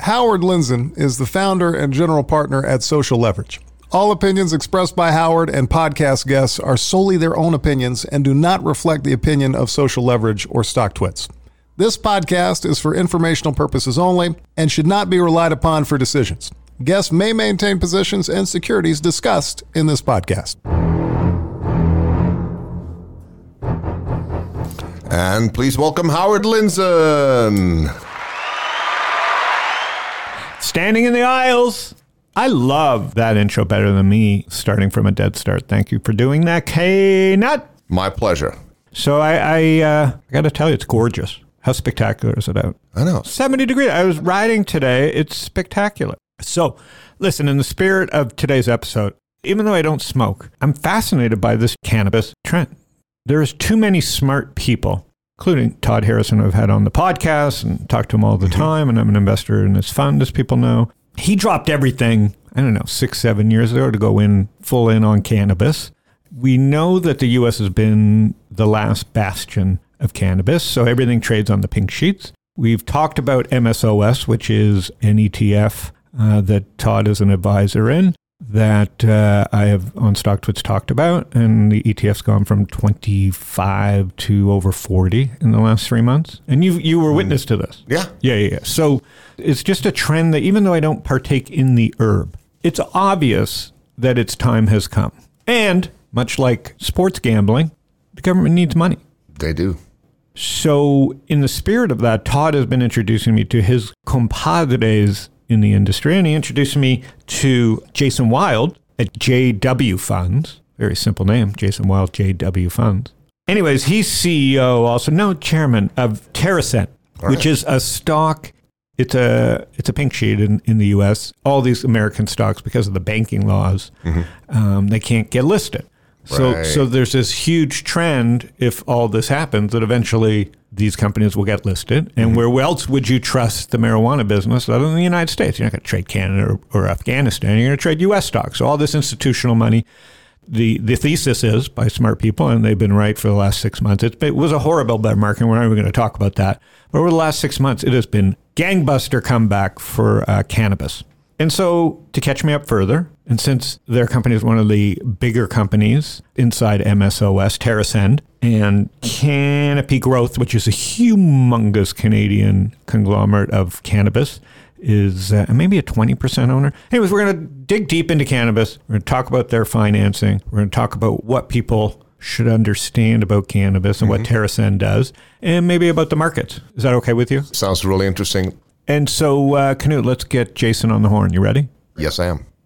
Howard Lindzen is the founder and general partner at Social Leverage. All opinions expressed by Howard and podcast guests are solely their own opinions and do not reflect the opinion of Social Leverage or StockTwits. This podcast is for informational purposes only and should not be relied upon for decisions. Guests may maintain positions and securities discussed in this podcast. And please welcome Howard Lindzen. Standing in the aisles. I love that intro better than me starting from a dead start. Thank you for doing that, K-Nut. My pleasure. So I got to tell you, it's gorgeous. How spectacular is it out? I know. 70 degrees. I was riding today. It's spectacular. So listen, in the spirit of today's episode, even though I don't smoke, I'm fascinated by this cannabis trend. There's too many smart people, including Todd Harrison, who I've had on the podcast and talked to him all the time, and I'm an investor in his fund, as people know. He dropped everything, 6-7 years ago to go in full in on cannabis. We know that the U.S. has been the last bastion of cannabis, so everything trades on the pink sheets. We've talked about MSOS, which is an ETF that Todd is an advisor in, that I have on StockTwits talked about, and the ETF's gone from 25 to over 40 in the last 3 months. And you were witness to this. Yeah. So it's just a trend that even though I don't partake in the herb, it's obvious that its time has come. And much like sports gambling, the government needs money. They do. So in the spirit of that, Todd has been introducing me to his compadres in the industry, and he introduced me to Jason Wild at JW Funds. Very simple name, Jason Wild, JW Funds. Anyways, he's CEO, chairman of TerrAscend, which is a stock. It's a pink sheet in the U.S. All these American stocks, because of the banking laws, they can't get listed. So there's this huge trend, if all this happens, that eventually these companies will get listed. And where else would you trust the marijuana business other than the United States? You're not going to trade Canada or Afghanistan. You're going to trade U.S. stocks. So all this institutional money, the thesis is by smart people, and they've been right for the last 6 months. It was a horrible bear market. We're not even going to talk about that. But over the last 6 months, it has been gangbuster comeback for cannabis. And so to catch me up further, and since their company is one of the bigger companies inside MSOS, TerrAscend, and Canopy Growth, which is a humongous Canadian conglomerate of cannabis, is maybe a 20% owner. Anyways, we're going to dig deep into cannabis. We're going to talk about their financing. We're going to talk about what people should understand about cannabis and what TerrAscend does, and maybe about the markets. Is that okay with you? Sounds really interesting. And so, Knut, let's get Jason on the horn. You ready? Yes, I am.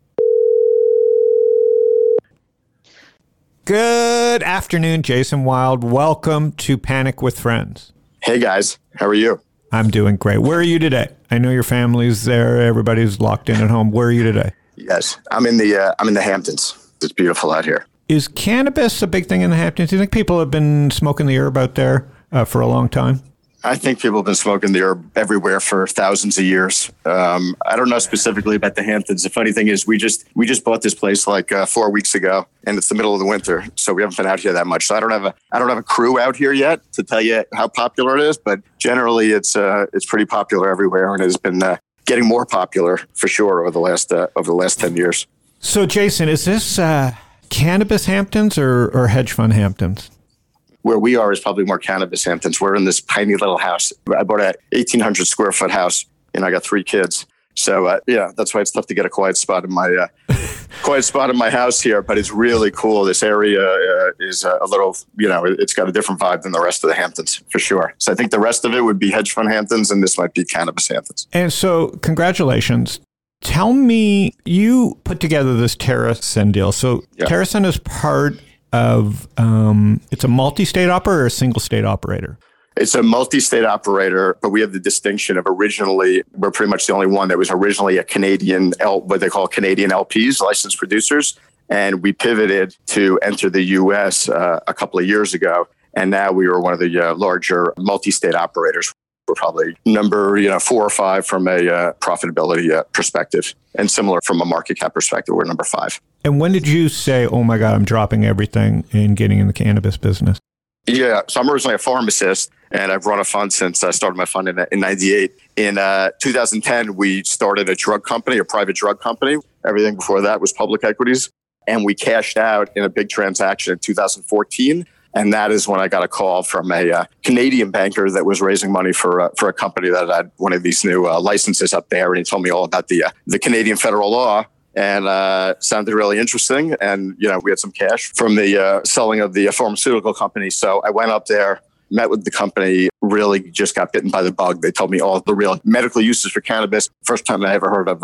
Good afternoon, Jason Wild. Welcome to Panic with Friends. Hey, guys. How are you? I'm doing great. Where are you today? I know your family's there. Everybody's locked in at home. Where are you today? Yes, I'm in the Hamptons. It's beautiful out here. Is cannabis a big thing in the Hamptons? Do you think people have been smoking the herb out there for a long time? I think people have been smoking the herb everywhere for thousands of years. I don't know specifically about the Hamptons. The funny thing is we just bought this place like 4 weeks ago, and it's the middle of the winter, so we haven't been out here that much. So I don't have a crew out here yet to tell you how popular it is, but generally it's pretty popular everywhere, and it has been getting more popular for sure over the last 10 years. So Jason, is this cannabis Hamptons or hedge fund Hamptons? Where we are is probably more cannabis Hamptons. We're in this tiny little house. I bought a 1,800 square foot house, and I got 3 kids. So that's why it's tough to get a quiet spot in my house here. But it's really cool. This area is a little, it's got a different vibe than the rest of the Hamptons for sure. So I think the rest of it would be hedge fund Hamptons, and this might be cannabis Hamptons. And so, congratulations. Tell me, you put together this TerrAscend deal. So TerrAscend is part of, it's a multi-state operator or a single state operator? It's a multi-state operator, but we have the distinction of originally, we're pretty much the only one that was originally a Canadian, what they call Canadian LPs, licensed producers. And we pivoted to enter the U.S. A couple of years ago. And now we are one of the larger multi-state operators. We're probably number 4 or 5 from a profitability perspective, and similar from a market cap perspective. We're number 5. And when did you say, "Oh my God, I'm dropping everything and getting in the cannabis business"? Yeah, so I'm originally a pharmacist, and I've run a fund since I started my fund in 98. In 2010, we started a drug company, a private drug company. Everything before that was public equities. And we cashed out in a big transaction in 2014. And that is when I got a call from a Canadian banker that was raising money for a company that had one of these new licenses up there. And he told me all about the Canadian federal law. And sounded really interesting. And, we had some cash from the selling of the pharmaceutical company. So I went up there, met with the company, really just got bitten by the bug. They told me all the real medical uses for cannabis. First time I ever heard of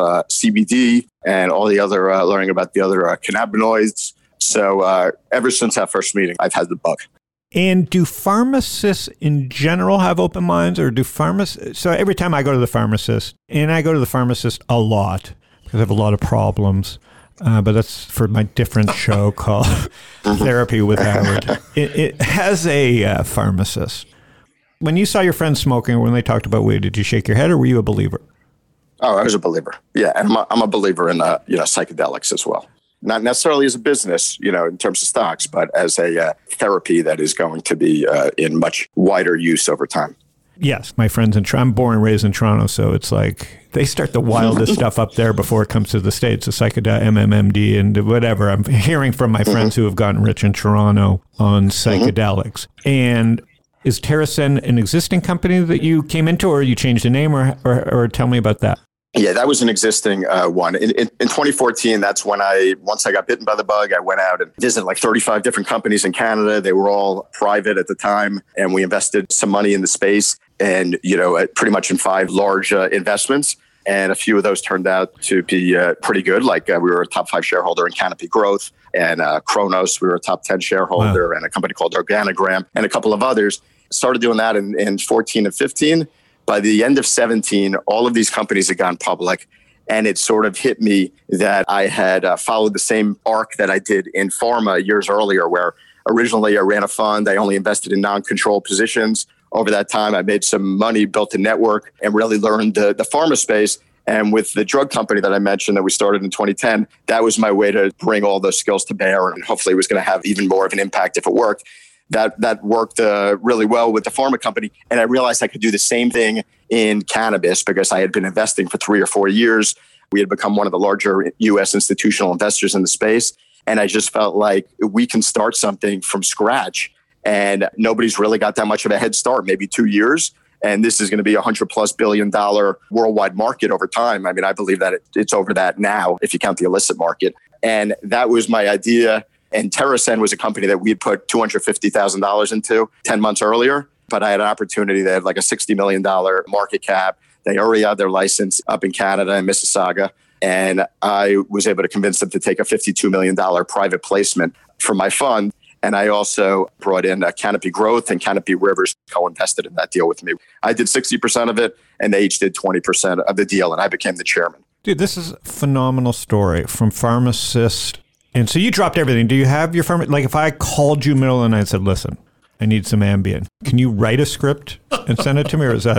CBD and all the other, learning about the other cannabinoids. So ever since that first meeting, I've had the bug. And do pharmacists in general have open minds, or do pharmacists? So every time I go to the pharmacist, and I go to the pharmacist a lot, because I have a lot of problems, but that's for my different show called Therapy with Howard. It has a pharmacist. When you saw your friends smoking, or when they talked about weed, did you shake your head, or were you a believer? Oh, I was a believer. Yeah, and I'm a believer in psychedelics as well. Not necessarily as a business, in terms of stocks, but as a therapy that is going to be in much wider use over time. Yes, my friends I'm born and raised in Toronto, so it's like they start the wildest stuff up there before it comes to the States, the psychedelic, MMMD, and whatever. I'm hearing from my friends who have gotten rich in Toronto on psychedelics. And is TerraSen an existing company that you came into, or you changed the name, or tell me about that? Yeah, that was an existing one. In 2014, that's when once I got bitten by the bug, I went out and visited like 35 different companies in Canada. They were all private at the time, and we invested some money in the space and, pretty much in 5 large investments. And a few of those turned out to be pretty good. Like we were a top 5 shareholder in Canopy Growth and Kronos. We were a top 10 shareholder and a company called Organogram and a couple of others. Started doing that in 14 and 15. By the end of 17, all of these companies had gone public, and it sort of hit me that I had followed the same arc that I did in pharma years earlier, where originally I ran a fund. I only invested in non-controlled positions. Over that time, I made some money, built a network, and really learned the pharma space. And with the drug company that I mentioned that we started in 2010, that was my way to bring all those skills to bear, and hopefully it was going to have even more of an impact if it worked. That worked really well with the pharma company. And I realized I could do the same thing in cannabis because I had been investing for 3 or 4 years. We had become one of the larger U.S. institutional investors in the space. And I just felt like we can start something from scratch. And nobody's really got that much of a head start, maybe 2 years. And this is going to be a $100+ billion worldwide market over time. I mean, I believe that it's over that now, if you count the illicit market. And that was my idea. And TerraSen was a company that we had put $250,000 into 10 months earlier. But I had an opportunity. They had like a $60 million market cap. They already had their license up in Canada in Mississauga. And I was able to convince them to take a $52 million private placement for my fund. And I also brought in Canopy Growth, and Canopy Rivers co-invested in that deal with me. I did 60% of it, and they each did 20% of the deal, and I became the chairman. Dude, this is a phenomenal story from pharmacist. And so you dropped everything. Do you have your pharma? Like if I called you middle of the night and said, listen, I need some Ambien. Can you write a script and send it to me? Or is that,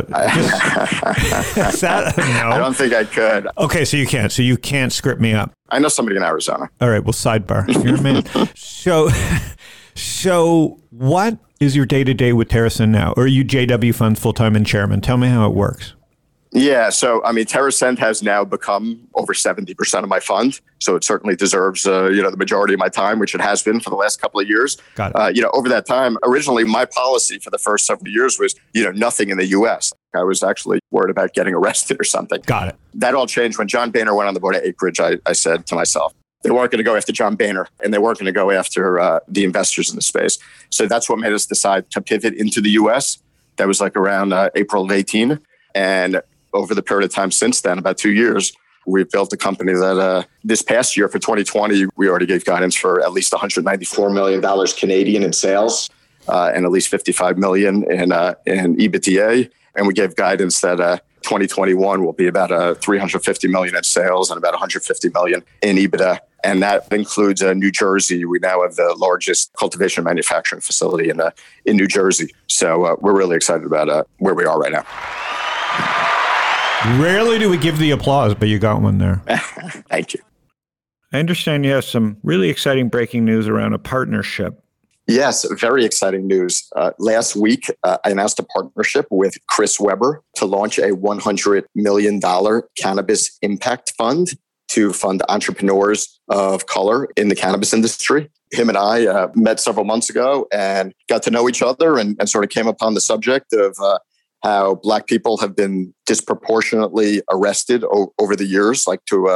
is that no? I don't think I could. Okay, so you can't. So you can't script me up. I know somebody in Arizona. All right, well, sidebar. You're a man. So what is your day-to-day with TerraSen now? Or are you JW Funds full-time and chairman? Tell me how it works. Yeah, so I mean, TerraSen has now become over 70% of my fund, so it certainly deserves the majority of my time, which it has been for the last couple of years. Got it. Over that time, originally my policy for the first several years was nothing in the U.S. I was actually worried about getting arrested or something. Got it. That all changed when John Boehner went on the board of Acreage. I said to myself, they weren't going to go after John Boehner, and they weren't going to go after the investors in the space. So that's what made us decide to pivot into the U.S. That was like around April of 18, and over the period of time since then, about 2 years, we've built a company that this past year for 2020, we already gave guidance for at least $194 million Canadian in sales and at least $55 million in EBITDA. And we gave guidance that 2021 will be about $350 million in sales and about $150 million in EBITDA. And that includes New Jersey. We now have the largest cultivation manufacturing facility in New Jersey. So we're really excited about where we are right now. Rarely do we give the applause, but you got one there. Thank you. I understand you have some really exciting breaking news around a partnership. Yes, very exciting news. Last week, I announced a partnership with Chris Webber to launch a $100 million cannabis impact fund to fund entrepreneurs of color in the cannabis industry. Him and I met several months ago and got to know each other and sort of came upon the subject of how Black people have been disproportionately arrested over the years, like to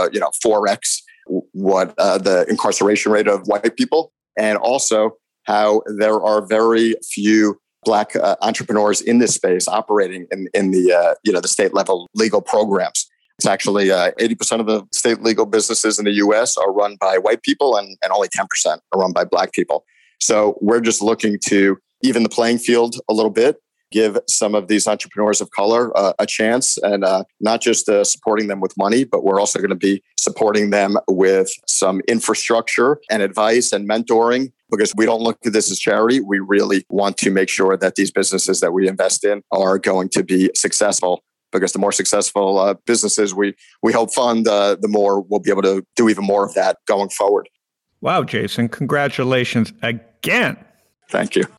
4x what the incarceration rate of white people, and also how there are very few Black entrepreneurs in this space operating in the state level legal programs. It's actually 80% of the state legal businesses in the U.S. are run by white people, and only 10% are run by Black people. So we're just looking to even the playing field a little bit, give some of these entrepreneurs of color a chance, and not just supporting them with money, but we're also going to be supporting them with some infrastructure and advice and mentoring, because we don't look at this as charity. We really want to make sure that these businesses that we invest in are going to be successful, because the more successful businesses we help fund, the more we'll be able to do even more of that going forward. Wow, Jason, congratulations again. Thank you.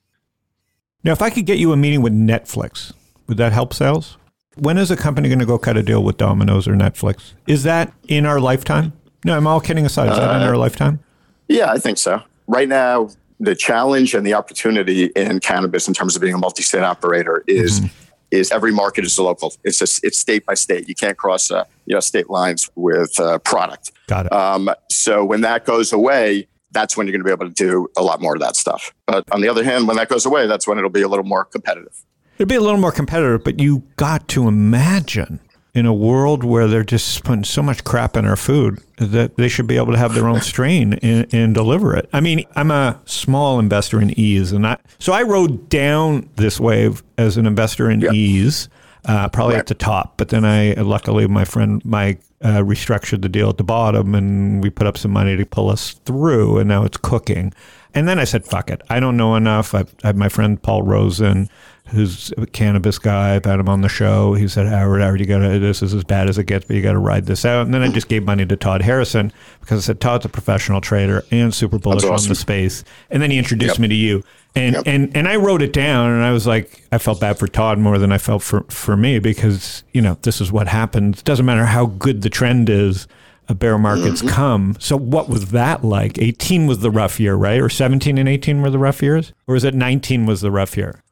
Now, if I could get you a meeting with Netflix, would that help sales? When is a company going to go cut a deal with Domino's or Netflix? Is that in our lifetime? No, I'm all kidding aside. Is that in our lifetime? Yeah, I think so. Right now, the challenge and the opportunity in cannabis in terms of being a multi-state operator is every market is local. It's state by state. You can't cross state lines with product. Got it. So when that goes away, that's when you're going to be able to do a lot more of that stuff. But on the other hand, when that goes away, that's when it'll be a little more competitive. It'll be a little more competitive, but you got to imagine in a world where they're just putting so much crap in our food that they should be able to have their own strain and deliver it. I mean, I'm a small investor in Ease, so I rode down this wave as an investor in Ease, probably at the top. But then luckily, my friend Mike restructured the deal at the bottom, and we put up some money to pull us through, and now it's cooking. And then I said, fuck it. I don't know enough. I have my friend Paul Rosen, who's a cannabis guy. I've had him on the show. He said, Howard, this is as bad as it gets, but you got to ride this out. And then I just gave money to Todd Harrison because I said, Todd's a professional trader and super bullish on the space. And then he introduced me to you. And I wrote it down, and I was like, I felt bad for Todd more than I felt for me, because, this is what happens. It doesn't matter how good the trend is, bear markets come. So what was that like? 18 was the rough year, right? Or 17 and 18 were the rough years? Or is it 19 was the rough year?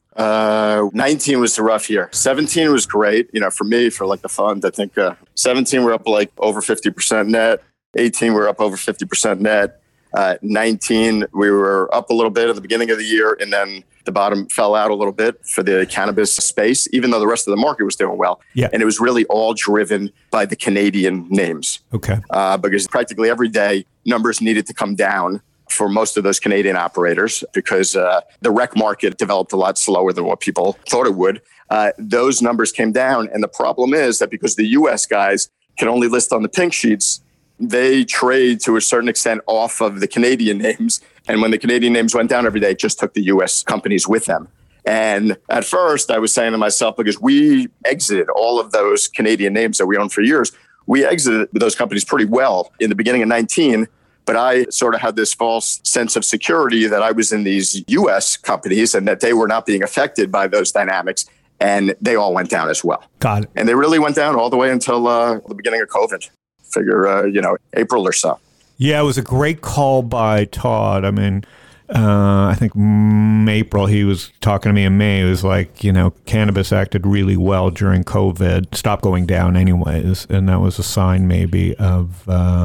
19 was the rough year. 17 was great. For me, for like the fund, I think 17 we're up like over 50% net. 18 we're up over 50% net. 19 we were up a little bit at the beginning of the year, and then the bottom fell out a little bit for the cannabis space, even though the rest of the market was doing well. Yeah. And it was really all driven by the Canadian names. Okay. Because practically every day numbers needed to come down for most of those Canadian operators, because the rec market developed a lot slower than what people thought it would. Those numbers came down. And the problem is that because the US guys can only list on the pink sheets, they trade to a certain extent off of the Canadian names. And when the Canadian names went down every day, it just took the US companies with them. And at first I was saying to myself, because we exited all of those Canadian names that we owned for years, we exited those companies pretty well in the beginning of 19. But I sort of had this false sense of security that I was in these US companies and that they were not being affected by those dynamics. And they all went down as well. Got it. And they really went down all the way until the beginning of COVID. Figure, April or so. Yeah, it was a great call by Todd. I mean, I think April, he was talking to me in May. It was like, cannabis acted really well during COVID, stopped going down anyways. And that was a sign maybe of,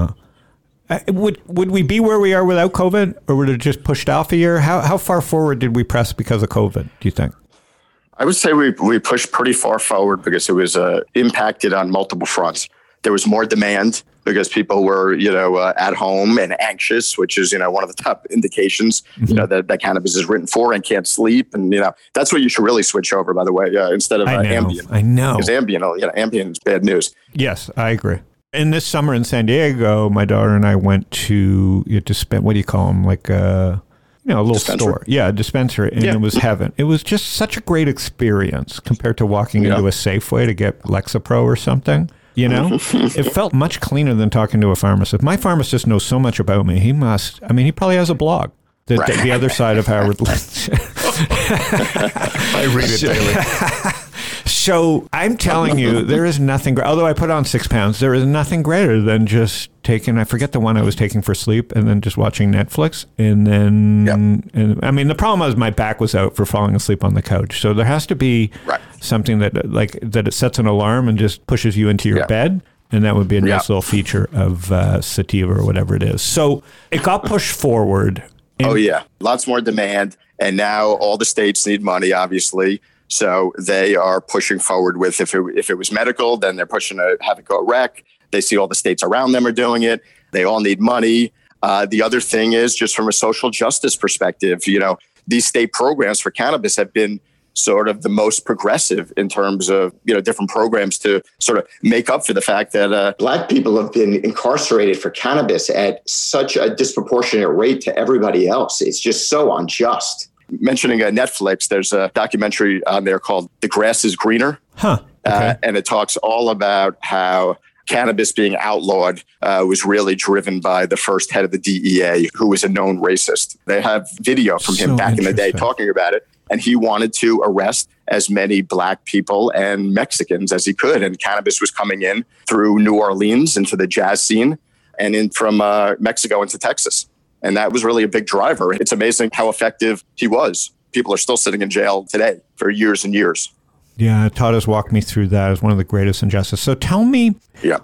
would we be where we are without COVID, or would it just pushed off a year? How far forward did we press because of COVID, do you think? I would say we pushed pretty far forward because it was impacted on multiple fronts. There was more demand because people were, at home and anxious, which is, one of the top indications, that cannabis is written for, and can't sleep. And, that's what you should really switch over, by the way, instead of Ambien. I know. Because Ambien is bad news. Yes, I agree. And this summer in San Diego, my daughter and I went to what do you call them? Like a little store. Yeah, a dispensary. And it was heaven. It was just such a great experience compared to walking into a Safeway to get Lexapro or something. It felt much cleaner than talking to a pharmacist. My pharmacist knows so much about me. He probably has a blog. The other side of Howard Lynch. I read it daily. So I'm telling you, there is nothing, although I put on 6 pounds, there is nothing greater than just taking, I forget the one I was taking for sleep, and then just watching Netflix. And then, and I mean, the problem was my back was out for falling asleep on the couch. So there has to be something that it sets an alarm and just pushes you into your bed. And that would be a nice little feature of Sativa or whatever it is. So it got pushed forward. Lots more demand. And now all the states need money, obviously. So they are pushing forward with, if it was medical, then they're pushing to have it go rec. They see all the states around them are doing it. They all need money. The other thing is, just from a social justice perspective, these state programs for cannabis have been sort of the most progressive in terms of, different programs to sort of make up for the fact that Black people have been incarcerated for cannabis at such a disproportionate rate to everybody else. It's just so unjust. Mentioning Netflix, there's a documentary on there called The Grass is Greener. Okay. And it talks all about how cannabis being outlawed was really driven by the first head of the DEA, who was a known racist. They have video from him back in the day talking about it. And he wanted to arrest as many Black people and Mexicans as he could. And cannabis was coming in through New Orleans into the jazz scene and in from Mexico into Texas. And that was really a big driver. It's amazing how effective he was. People are still sitting in jail today for years and years. Yeah, Todd has walked me through that as one of the greatest injustices. So tell me,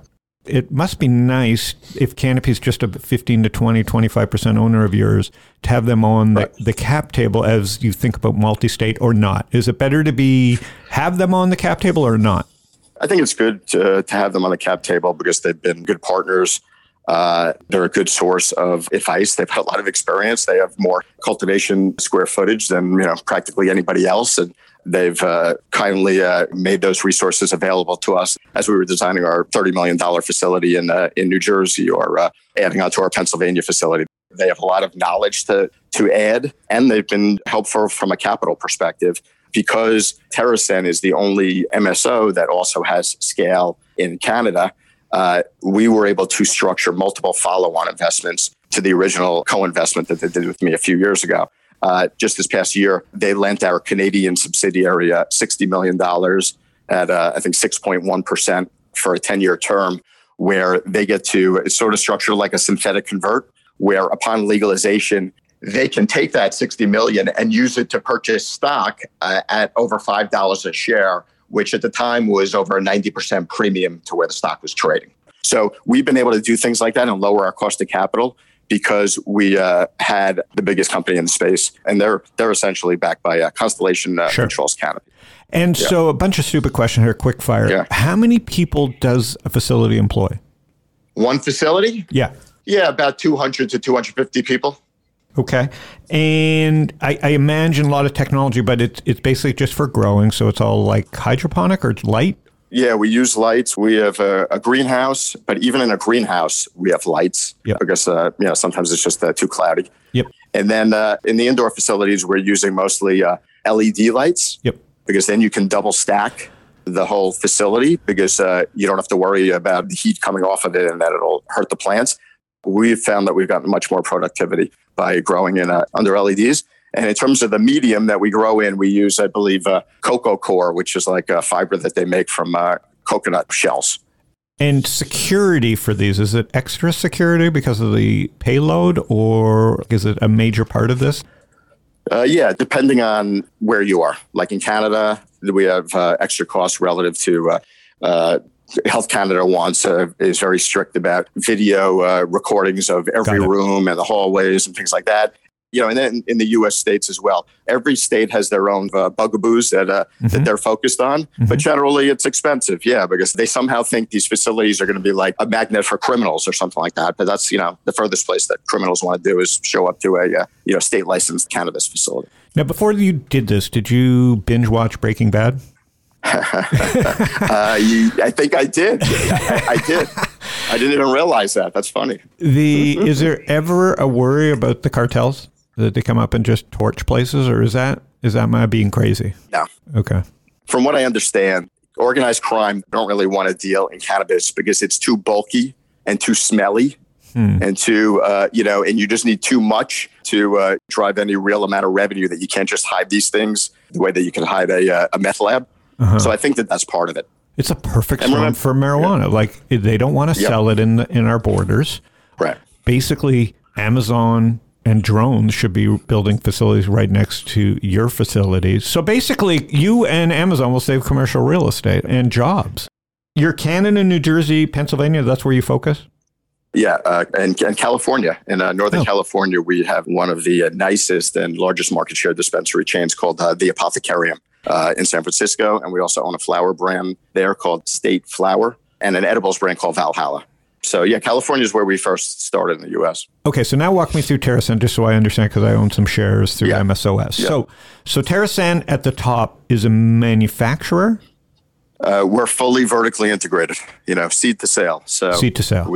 it must be nice if Canopy is just a 15 to 20, 25% owner of yours, to have them on the cap table as you think about multi-state or not. Is it better to have them on the cap table or not? I think it's good to have them on the cap table because they've been good partners. They're a good source of advice. They've had a lot of experience. They have more cultivation square footage than practically anybody else, and they've kindly made those resources available to us as we were designing our $30 million facility in New Jersey, or adding on to our Pennsylvania facility. They have a lot of knowledge to add, and they've been helpful from a capital perspective because TerrAscend is the only MSO that also has scale in Canada. We were able to structure multiple follow-on investments to the original co-investment that they did with me a few years ago. Just this past year, they lent our Canadian subsidiary $60 million at, I think, 6.1% for a 10-year term, where they get to, it's sort of structured like a synthetic convert, where upon legalization, they can take that $60 million and use it to purchase stock at over $5 a share, which at the time was over a 90% premium to where the stock was trading. So we've been able to do things like that and lower our cost of capital because we had the biggest company in the space, and they're essentially backed by Constellation Controls Canopy. And so a bunch of stupid questions here, quick fire. Yeah. How many people does a facility employ? One facility? Yeah. Yeah, about 200 to 250 people. Okay. And I imagine a lot of technology, but it's basically just for growing. So it's all like hydroponic or it's light? Yeah, we use lights. We have a greenhouse, but even in a greenhouse, we have lights because sometimes it's just too cloudy. Yep. And then in the indoor facilities, we're using mostly LED lights. Yep. Because then you can double stack the whole facility because you don't have to worry about the heat coming off of it and that it'll hurt the plants. We've found that we've gotten much more productivity by growing in under LEDs. And in terms of the medium that we grow in, we use, I believe, cocoa core, which is like a fiber that they make from coconut shells. And security for these, is it extra security because of the payload, or is it a major part of this? Yeah, depending on where you are. Like in Canada, we have extra costs relative to Health Canada is very strict about video recordings of every room and the hallways and things like that. And then in the U.S. states as well. Every state has their own bugaboos that they're focused on. Mm-hmm. But generally, it's expensive, because they somehow think these facilities are going to be like a magnet for criminals or something like that. But that's, the furthest place that criminals want to do is show up to a state licensed cannabis facility. Now, before you did this, did you binge watch Breaking Bad? I think I did. I did. I didn't even realize that. That's funny. Is there ever a worry about the cartels? That they come up and just torch places, or is that my being crazy? No. Okay. From what I understand, organized crime don't really want to deal in cannabis because it's too bulky and too smelly And two, and you just need too much to drive any real amount of revenue, that you can't just hide these things the way that you can hide a meth lab. So I think that that's part of it. It's a perfect storm for marijuana. Yeah. Like, they don't want to sell it in our borders. Right. Basically, Amazon and drones should be building facilities right next to your facilities. So basically, you and Amazon will save commercial real estate and jobs. You're Canada, New Jersey, Pennsylvania, that's where you focus? Yeah, and California. In Northern California, we have one of the nicest and largest market share dispensary chains called the Apothecarium in San Francisco. And we also own a flower brand there called State Flower, and an edibles brand called Valhalla. So yeah, California is where we first started in the U.S. Okay, so now walk me through TerrAscend, just so I understand, because I own some shares through MSOS. Yeah. So TerrAscend at the top is a manufacturer? We're fully vertically integrated, seed to sale. So seed to sale.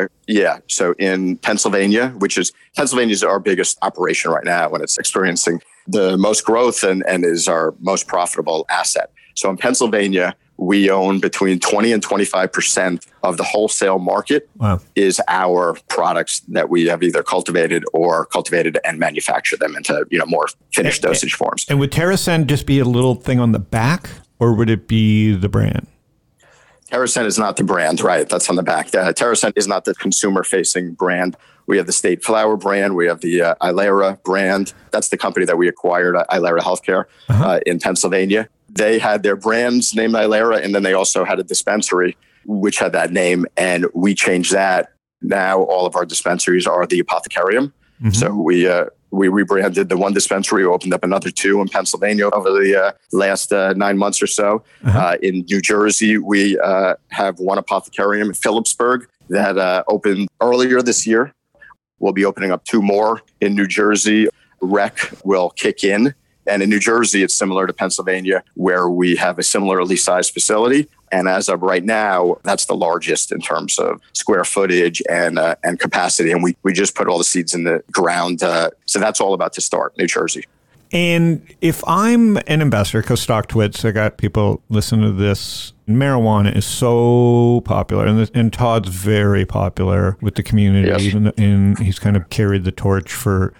So in Pennsylvania, Pennsylvania is our biggest operation right now, when it's experiencing the most growth and is our most profitable asset. So in Pennsylvania, we own between 20 and 25% of the wholesale market. Wow. Is our products that we have either cultivated and manufacture them into, more finished dosage forms. And would TerrAscend just be a little thing on the back, or would it be the brand? TerrAscend is not the brand, right? That's on the back. TerrAscend is not the consumer-facing brand. We have the State Flower brand. We have the Ilera brand. That's the company that we acquired, Ilera Healthcare, in Pennsylvania. They had their brands named Ilera, and then they also had a dispensary which had that name, and we changed that. Now all of our dispensaries are the Apothecarium. Mm-hmm. So we rebranded the one dispensary, opened up another two in Pennsylvania over the last 9 months or so. In New Jersey, we have one Apothecarium in Phillipsburg that opened earlier this year. We'll be opening up two more in New Jersey. Rec will kick in. And in New Jersey, it's similar to Pennsylvania, where we have a similarly sized facility. And as of right now, that's the largest in terms of square footage and capacity. And we just put all the seeds in the ground. So that's all about to start, New Jersey. And if I'm an investor, because StockTwits, I got people listening to this, marijuana is so popular, and Todd's very popular with the community, and he's kind of carried the torch for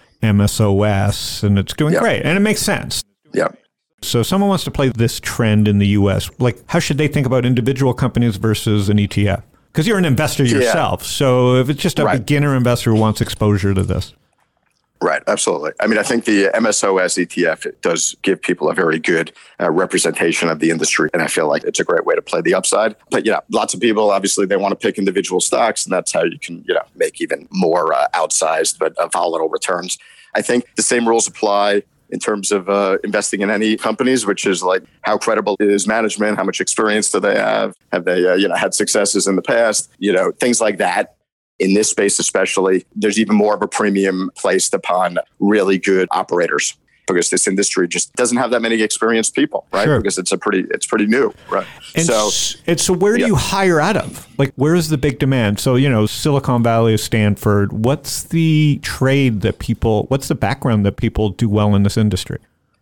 MSOS, and it's doing great, and it makes sense. Yeah. So if someone wants to play this trend in the U.S., like, how should they think about individual companies versus an ETF? Because you're an investor yourself. So if it's just a beginner investor who wants exposure to this. Right, absolutely. I mean, I think the MSOS ETF does give people a very good representation of the industry, and I feel like it's a great way to play the upside. But lots of people, obviously, they want to pick individual stocks, and that's how you can, make even more outsized but volatile returns. I think the same rules apply in terms of investing in any companies, which is like, how credible is management? How much experience do they have? Have they, had successes in the past? Things like that. In this space especially, there's even more of a premium placed upon really good operators, because this industry just doesn't have that many experienced people, right? Sure. Because it's pretty new, right? And so where do you hire out of? Like, where is the big demand? So, Silicon Valley, Stanford, what's the what's the background that people do well in this industry?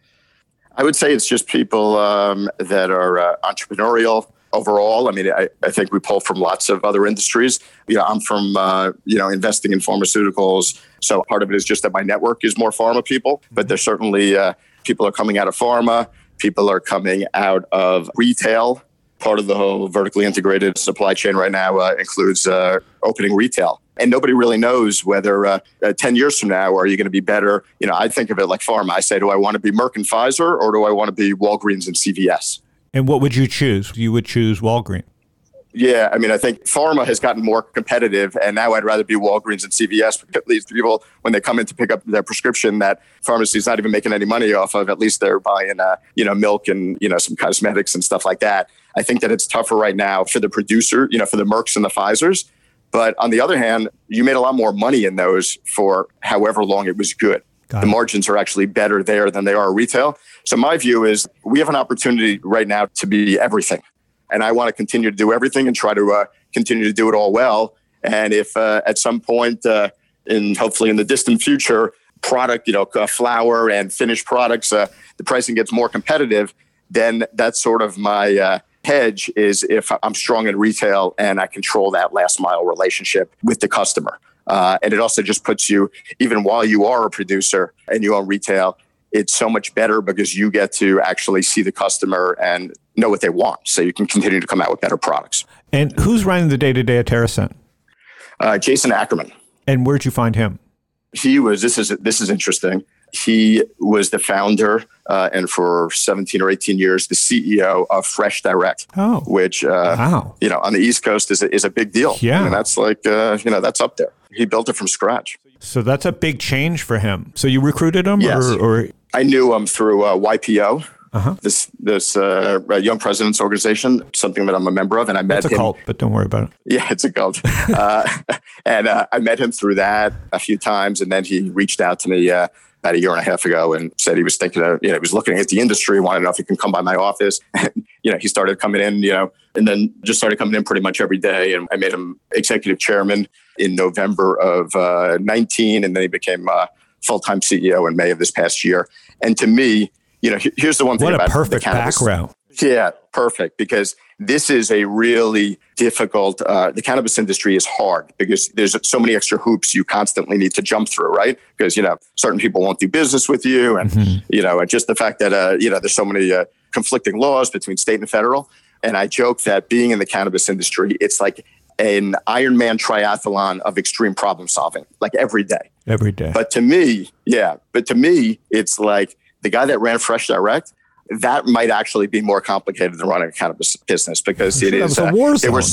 I would say it's just people that are entrepreneurial. Overall, I mean, I think we pull from lots of other industries. I'm from, investing in pharmaceuticals. So part of it is just that my network is more pharma people, but there's certainly people are coming out of pharma. People are coming out of retail. Part of the whole vertically integrated supply chain right now includes opening retail. And nobody really knows whether 10 years from now, are you going to be better? I think of it like pharma. I say, do I want to be Merck and Pfizer, or do I want to be Walgreens and CVS? And what would you choose? You would choose Walgreens. Yeah, I mean, I think pharma has gotten more competitive, and now I'd rather be Walgreens and CVS. Because at least people, when they come in to pick up their prescription that pharmacy's not even making any money off of, at least they're buying, milk and, some cosmetics and stuff like that. I think that it's tougher right now for the producer, for the Mercks and the Pfizers. But on the other hand, you made a lot more money in those for however long it was good. The margins are actually better there than they are retail. So my view is we have an opportunity right now to be everything. And I want to continue to do everything and try to continue to do it all well. And if at some point, hopefully in the distant future, product, flour and finished products, the pricing gets more competitive, then that's sort of my hedge, is if I'm strong in retail and I control that last mile relationship with the customer. And it also just puts you, even while you are a producer and you own retail, it's so much better because you get to actually see the customer and know what they want. So you can continue to come out with better products. And who's running the day-to-day at TerraScend? Jason Ackerman. And where'd you find him? He was, this is interesting. He was the founder and for 17 or 18 years, the CEO of Fresh Direct, which, on the East Coast is a big deal. Yeah. I mean, that's like, that's up there. He built it from scratch. So that's a big change for him. So you recruited him? Yes. Or? I knew him through YPO, this Young Presidents Organization, something that I'm a member of. And I met him. It's a cult, but don't worry about it. Yeah, it's a cult. And I met him through that a few times. And then he reached out to me about a year and a half ago and said he was thinking of, he was looking at the industry, wanted to know if he can come by my office. And, he started coming in, and then just started coming in pretty much every day. And I made him executive chairman in November of 19. And then he became full-time CEO in May of this past year. And to me, here's the one thing about what a perfect the cannabis background. Yeah, perfect. Because this is a really difficult, the cannabis industry is hard because there's so many extra hoops you constantly need to jump through, right? Because, certain people won't do business with you. And, and just the fact that, there's so many conflicting laws between state and federal. And I joke that being in the cannabis industry, it's like an Ironman triathlon of extreme problem solving, like every day. Every day. But to me, it's like the guy that ran Fresh Direct, that might actually be more complicated than running a cannabis business because it is. A war zone. They were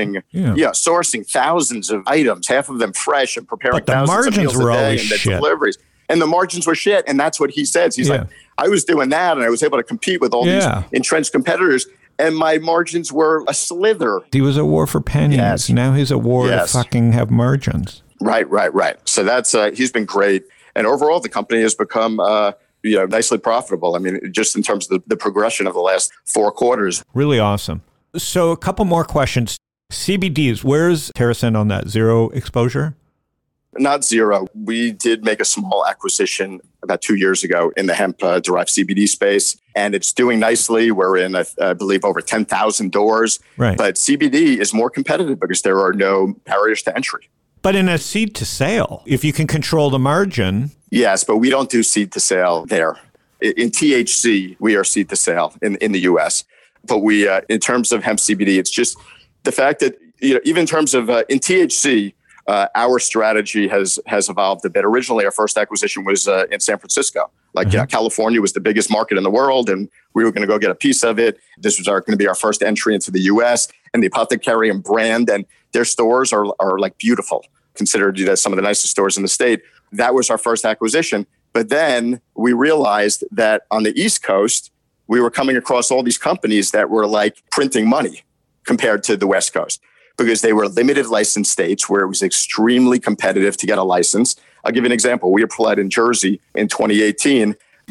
sourcing thousands of items, half of them fresh, and preparing but the thousands of margins meals were a day always and the shit. deliveries. And the margins were shit. And that's what he says. He's like, I was doing that and I was able to compete with all these entrenched competitors. And my margins were a slither. He was at war for pennies. Yes. Now he's at war to fucking have margins. Right. So that's he's been great. And overall, the company has become nicely profitable. I mean, just in terms of the progression of the last 4 quarters. Really awesome. So a couple more questions. CBDs, where's TerraScend on that? Zero exposure? Not zero. We did make a small acquisition about 2 years ago in the hemp-derived CBD space, and it's doing nicely. We're in, I believe, over 10,000 doors. Right. But CBD is more competitive because there are no barriers to entry. But in a seed to sale, if you can control the margin. Yes, but we don't do seed to sale there. In THC, we are seed to sale in the U.S. But we, in terms of hemp CBD, it's just the fact that, even in terms of in THC, our strategy has evolved a bit. Originally, our first acquisition was in San Francisco. California was the biggest market in the world, and we were going to go get a piece of it. This was going to be our first entry into the U.S. and the Apothecarium brand, and their stores are like beautiful, considered some of the nicest stores in the state. That was our first acquisition. But then we realized that on the East Coast, we were coming across all these companies that were like printing money compared to the West Coast, because they were limited license states where it was extremely competitive to get a license. I'll give you an example. We applied in Jersey in 2018.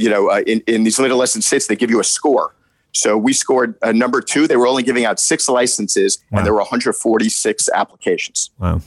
In these limited license states, they give you a score. So we scored number 2. They were only giving out 6 licenses, and there were 146 applications. Wow.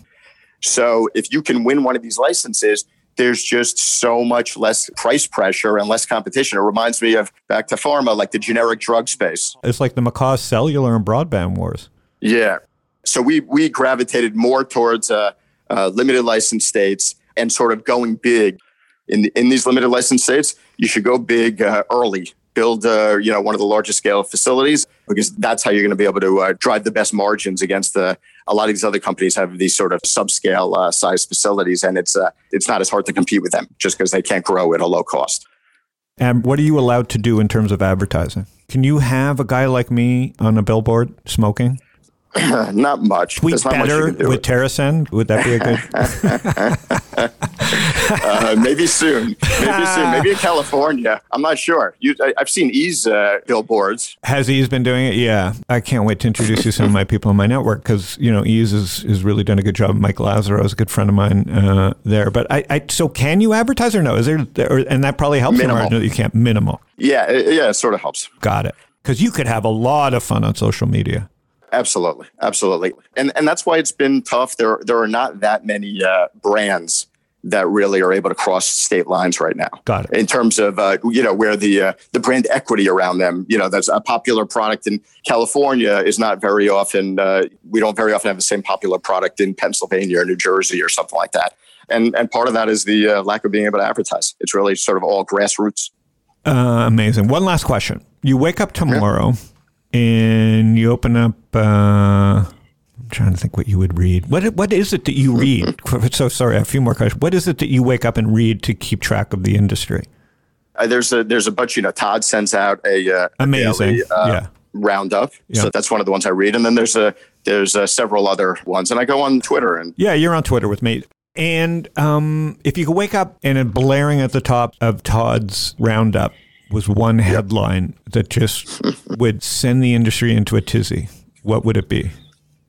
So if you can win one of these licenses, there's just so much less price pressure and less competition. It reminds me of, back to pharma, like the generic drug space. It's like the macaw cellular and broadband wars. Yeah. So we gravitated more towards limited license states and sort of going big. In these limited license states, you should go big early. Build one of the largest scale facilities, because that's how you're going to be able to drive the best margins against a lot of these other companies have these sort of subscale size facilities, and it's not as hard to compete with them just because they can't grow at a low cost. And what are you allowed to do in terms of advertising? Can you have a guy like me on a billboard smoking? Not much. Tweet There's not better much you can do with TerraScend? Would that be a good? Maybe soon. Maybe in California. I'm not sure. I've seen Ease billboards. Has Ease been doing it? Yeah. I can't wait to introduce you to some of my people in my network, because, Ease has really done a good job. Mike Lazaro is a good friend of mine there. But so can you advertise or no? Is there, and that probably helps Minimal. the margin that you can't. Minimal. Yeah, it sort of helps. Got it. Because you could have a lot of fun on social media. Absolutely. And that's why it's been tough. There are not that many brands that really are able to cross state lines right now. Got it. In terms of, where the brand equity around them, that's a popular product in California is not very often, we don't very often have the same popular product in Pennsylvania or New Jersey or something like that. And part of that is the lack of being able to advertise. It's really sort of all grassroots. Amazing. One last question. You wake up tomorrow and you open up, I'm trying to think what you would read. What is it that you read? So sorry, a few more questions. What is it that you wake up and read to keep track of the industry? There's a bunch, Todd sends out a amazing daily, roundup. Yeah. So that's one of the ones I read. And then there's several other ones. And I go on Twitter. And yeah, you're on Twitter with me. And if you could wake up and blaring at the top of Todd's roundup was one headline that just would send the industry into a tizzy, what would it be?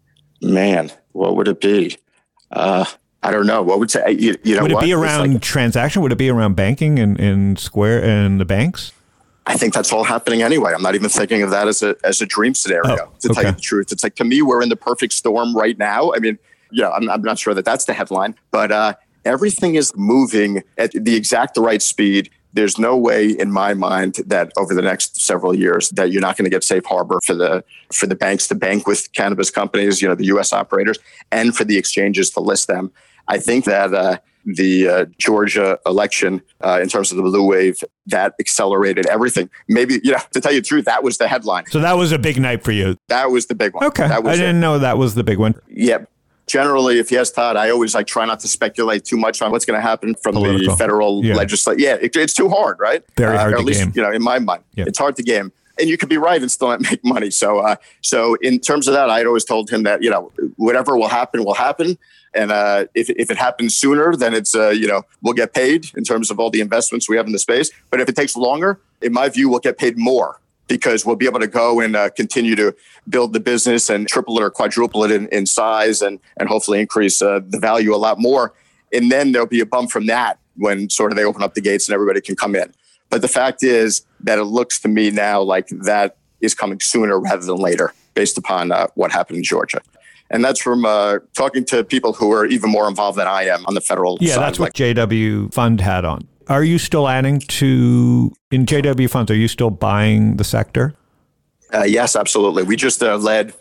Man, what would it be? I don't know. What would say? Would it be around transaction? Would it be around banking and Square and the banks? I think that's all happening anyway. I'm not even thinking of that as a dream scenario. To tell you the truth, it's like, to me, we're in the perfect storm right now. I mean, I'm not sure that that's the headline, but everything is moving at the exact right speed. There's no way in my mind that over the next several years that you're not going to get safe harbor for the banks to bank with cannabis companies, the U.S. operators, and for the exchanges to list them. I think that the Georgia election, in terms of the blue wave, that accelerated everything. Maybe, to tell you the truth, that was the headline. So that was a big night for you. That was the big one. Okay. I didn't know that was the big one. Yeah. Generally, if you ask Todd, I always try not to speculate too much on what's going to happen from the federal legislature. Yeah, it's too hard, right? Very hard to game. In my mind, it's hard to game. And you could be right and still not make money. So in terms of that, I'd always told him that, whatever will happen, will happen. And if it happens sooner, then it's, we'll get paid in terms of all the investments we have in the space. But if it takes longer, in my view, we'll get paid more, because we'll be able to go and continue to build the business and triple it or quadruple it in size and hopefully increase the value a lot more. And then there'll be a bump from that when sort of they open up the gates and everybody can come in. But the fact is that it looks to me now like that is coming sooner rather than later, based upon what happened in Georgia. And that's from talking to people who are even more involved than I am on the federal side. Yeah, that's what JW Fund had on. Are you still adding to, in JW Funds, are you still buying the sector? Yes, absolutely. We just led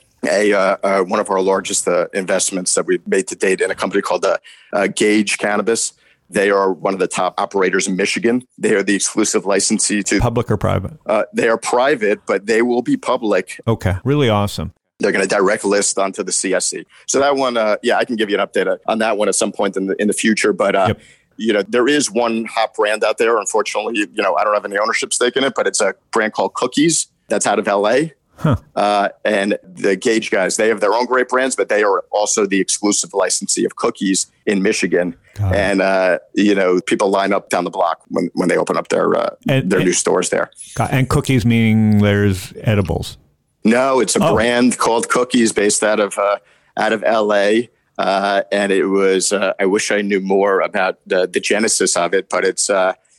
one of our largest investments that we've made to date in a company called Gage Cannabis. They are one of the top operators in Michigan. They are the exclusive licensee to... Public or private? They are private, but they will be public. Okay, really awesome. They're going to direct list onto the CSE. So that one, I can give you an update on that one at some point in the future. But there is one hot brand out there. Unfortunately, I don't have any ownership stake in it, but it's a brand called Cookies that's out of LA. Huh. And the Gage guys, they have their own great brands, but they are also the exclusive licensee of Cookies in Michigan. And, people line up down the block when they open up their new stores there. And Cookies meaning there's edibles? No, it's a brand called Cookies based out of LA. And it was, I wish I knew more about the genesis of it, but it's,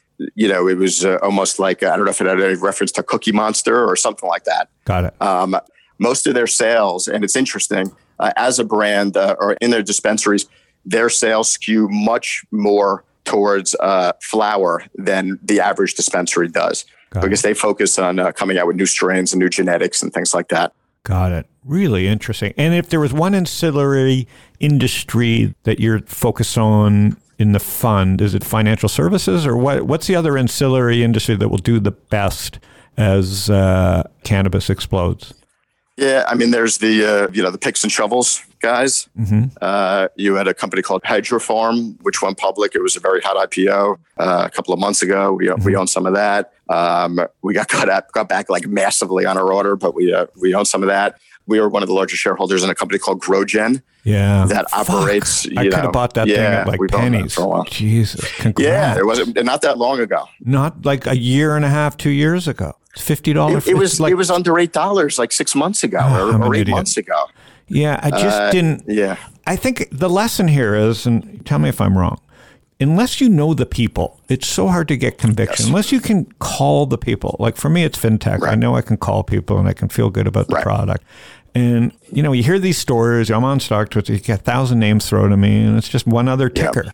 it was almost like, I don't know if it had any reference to Cookie Monster or something like that. Got it. Most of their sales, and it's interesting, as a brand or in their dispensaries, their sales skew much more towards flower than the average dispensary does. Because they focus on coming out with new strains and new genetics and things like that. Got it. Really interesting. And if there was one ancillary industry that you're focused on in the fund, is it financial services or what's the other ancillary industry that will do the best as cannabis explodes? Yeah, I mean, there's the picks and shovels guys. Mm-hmm. You had a company called Hydrofarm, which went public. It was a very hot IPO a couple of months ago. We own some of that. We got back like massively on our order, but we own some of that. We are one of the largest shareholders in a company called GrowGen. Yeah, that operates. I could have bought that thing at like pennies. Jesus, congrats. Yeah, it wasn't not that long ago. Not like a year and a half, 2 years ago. It's $50. It was under $8 like 6 months ago or 8 months ago. Yeah, I just didn't. Yeah, I think the lesson here is, and tell me if I'm wrong, unless you know the people, it's so hard to get conviction. Yes. Unless you can call the people. Like for me, it's fintech. Right. I know I can call people and I can feel good about the product. And, you hear these stories. I'm on StockTwits. You get 1,000 names thrown at me, and it's just one other ticker. Yep.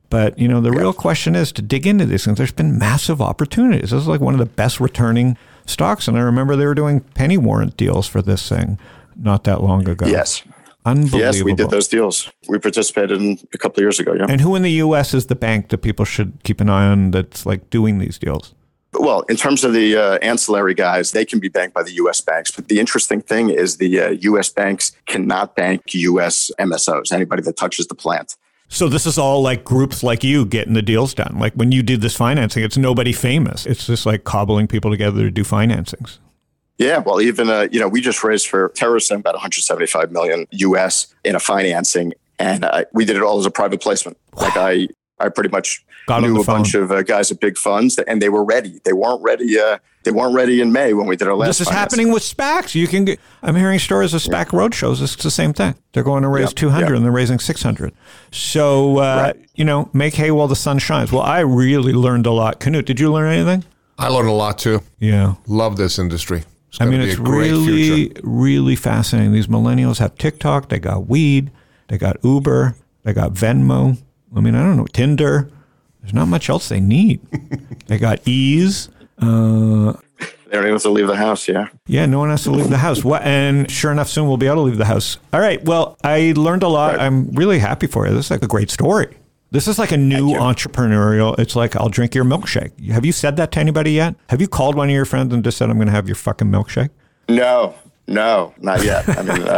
But, you know, the real question is to dig into these things. There's been massive opportunities. This is like one of the best returning stocks. And I remember they were doing penny warrant deals for this thing not that long ago. Yes. Unbelievable. Yes, we did those deals. We participated in a couple of years ago, yeah. And who in the U.S. is the bank that people should keep an eye on that's like doing these deals? Well, in terms of the ancillary guys, they can be banked by the U.S. banks. But the interesting thing is the U.S. banks cannot bank U.S. MSOs, anybody that touches the plant. So this is all like groups like you getting the deals done. Like when you did this financing, it's nobody famous. It's just like cobbling people together to do financings. Yeah, well, even, we just raised for TerrAscend about $175 million US in a financing. And we did it all as a private placement. Like I pretty much knew a bunch of guys at big funds, and they were ready. They weren't ready. They weren't ready in May when we did our last. This is happening with SPACs. I'm hearing stories of SPAC roadshows. It's the same thing. They're going to raise 200 and they're raising 600. So make hay while the sun shines. Well, I really learned a lot. Knut, did you learn anything? I learned a lot too. Yeah, love this industry. It's really, really fascinating. These millennials have TikTok. They got weed. They got Uber. They got Venmo. I mean, I don't know, Tinder. There's not much else they need. They got ease. They don't even have to leave the house, yeah. Yeah, no one has to leave the house. And sure enough, soon we'll be able to leave the house. All right, well, I learned a lot. Right. I'm really happy for you. This is like a great story. This is like a new entrepreneurial, it's like, I'll drink your milkshake. Have you said that to anybody yet? Have you called one of your friends and just said, I'm going to have your fucking milkshake? No, not yet. I mean,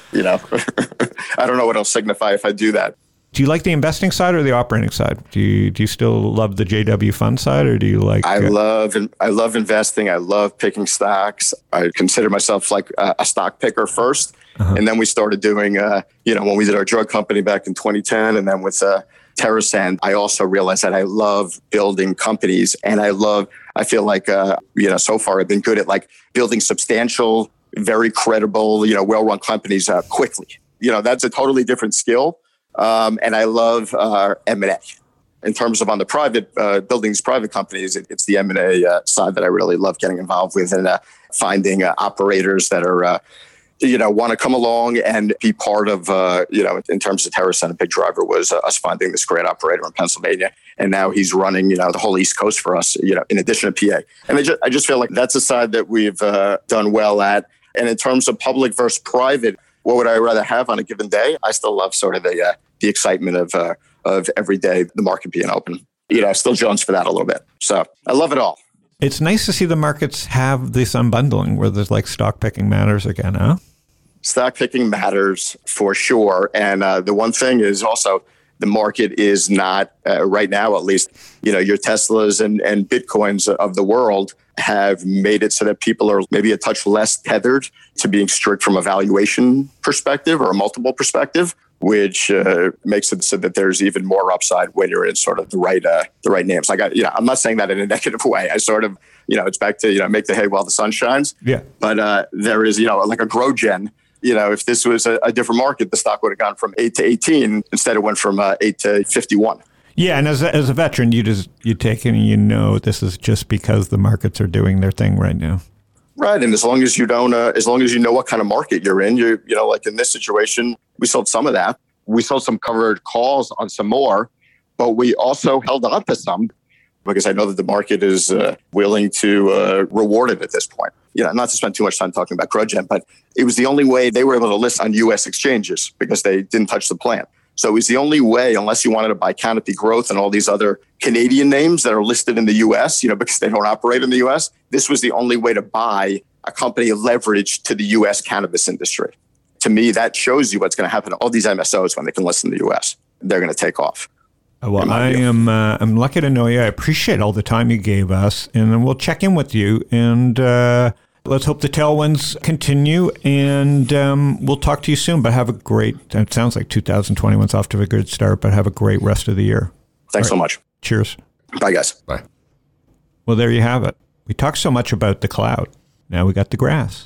I don't know what it'll signify if I do that. Do you like the investing side or the operating side? Do you still love the JW fund side, or do you like? I love investing. I love picking stocks. I consider myself like a stock picker first, and then we started doing, when we did our drug company back in 2010, and then with TerrAscend, I also realized that I love building companies, and I feel like so far I've been good at like building substantial, very credible, well-run companies quickly. That's a totally different skill. And I love M&A. In terms of on the private, building these private companies, it's the M&A side that I really love getting involved with, and finding operators that are, want to come along and be part of, in terms of TerrAscend, a big driver was us finding this great operator in Pennsylvania. And now he's running, the whole East Coast for us, in addition to PA. And I just feel like that's a side that we've done well at. And in terms of public versus private, what would I rather have on a given day? I still love sort of the excitement of every day, the market being open. I still jones for that a little bit. So I love it all. It's nice to see the markets have this unbundling where there's like stock picking matters again, huh? Stock picking matters for sure. And the one thing is also the market is not, right now at least, your Teslas and Bitcoins of the world have made it so that people are maybe a touch less tethered to being strict from a valuation perspective or a multiple perspective, which makes it so that there's even more upside when you're in sort of the right names. Like I'm not saying that in a negative way. I sort of, it's back to, make the hay while the sun shines. Yeah. But there is, like a GrowGen. If this was a different market, the stock would have gone from 8 to 18. Instead, it went from 8 to 51. Yeah, and as a veteran, you take it and this is just because the markets are doing their thing right now. Right, and as long as you don't, as long as you know what kind of market you're in, like in this situation, we sold some of that. We sold some covered calls on some more, but we also held on to some because I know that the market is willing to reward it at this point. Not to spend too much time talking about GrowGen, but it was the only way they were able to list on U.S. exchanges because they didn't touch the plant. So it was the only way, unless you wanted to buy Canopy Growth and all these other Canadian names that are listed in the U.S., because they don't operate in the U.S., this was the only way to buy a company leveraged to the U.S. cannabis industry. To me, that shows you what's going to happen to all these MSOs when they can list in the U.S. They're going to take off. Well, I'm lucky to know you. I appreciate all the time you gave us, and then we'll check in with you, and let's hope the tailwinds continue, and we'll talk to you soon. But have a great, it sounds like 2021's off to a good start, but have a great rest of the year. Thanks so much. Cheers. Bye, guys. Bye. Well, there you have it. We talked so much about the cloud. Now we got the grass.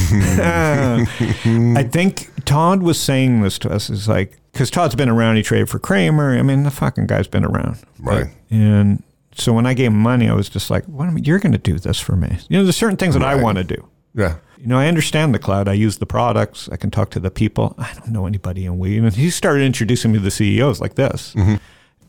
I think Todd was saying this to us. It's like, because Todd's been around, he traded for Kramer. I mean, the fucking guy's been around. Right. And so when I gave him money, I was just like, you're going to do this for me. There's certain things that I want to do. Yeah. I understand the cloud. I use the products. I can talk to the people. I don't know anybody in weed. And he started introducing me to the CEOs like this. Mm-hmm.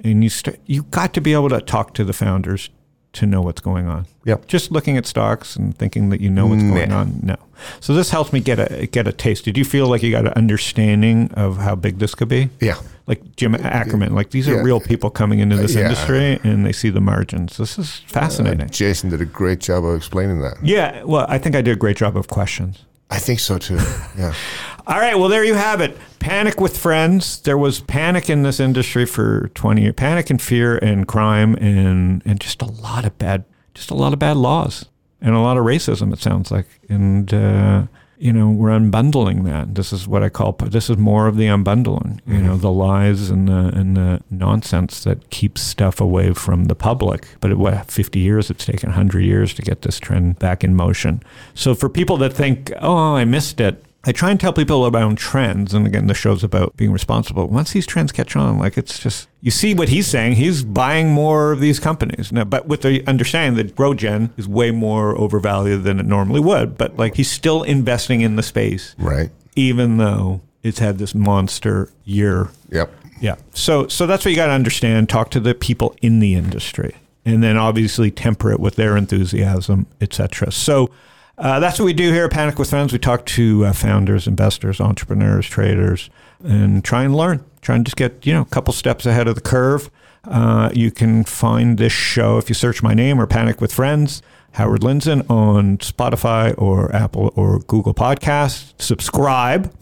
And you got to be able to talk to the founders to know what's going on. Yep. Just looking at stocks and thinking that you know what's going on, no. So this helps me get a taste. Did you feel like you got an understanding of how big this could be? Yeah. Like Jim Ackerman, like these are real people coming into this industry and they see the margins. This is fascinating. Jason did a great job of explaining that. Yeah, well, I think I did a great job of questions. I think so too. Yeah. All right, well, there you have it. Panic with Friends. There was panic in this industry for 20 years. Panic and fear and crime and just a lot of bad laws and a lot of racism, it sounds like. And we're unbundling that. This is what I call, this is more of the unbundling, the lies and the nonsense that keeps stuff away from the public. But 50 years, it's taken 100 years to get this trend back in motion. So for people that think, oh, I missed it, I try and tell people about trends. And again, the show's about being responsible. Once these trends catch on, like it's just, you see what he's saying, he's buying more of these companies. Now, but with the understanding that GrowGen is way more overvalued than it normally would, but like he's still investing in the space. Right. Even though it's had this monster year. Yep. Yeah. So that's what you got to understand. Talk to the people in the industry and then obviously temper it with their enthusiasm, etc. So that's what we do here at Panic with Friends. We talk to founders, investors, entrepreneurs, traders, and try and learn. Try and just get, a couple steps ahead of the curve. You can find this show if you search my name or Panic with Friends, Howard Lindzen, on Spotify or Apple or Google Podcasts. Subscribe,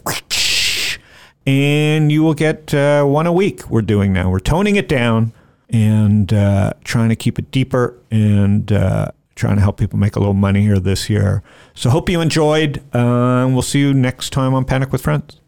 and you will get one a week. We're doing now. We're toning it down and trying to keep it deeper and trying to help people make a little money here this year. So hope you enjoyed, and we'll see you next time on Panic with Friends.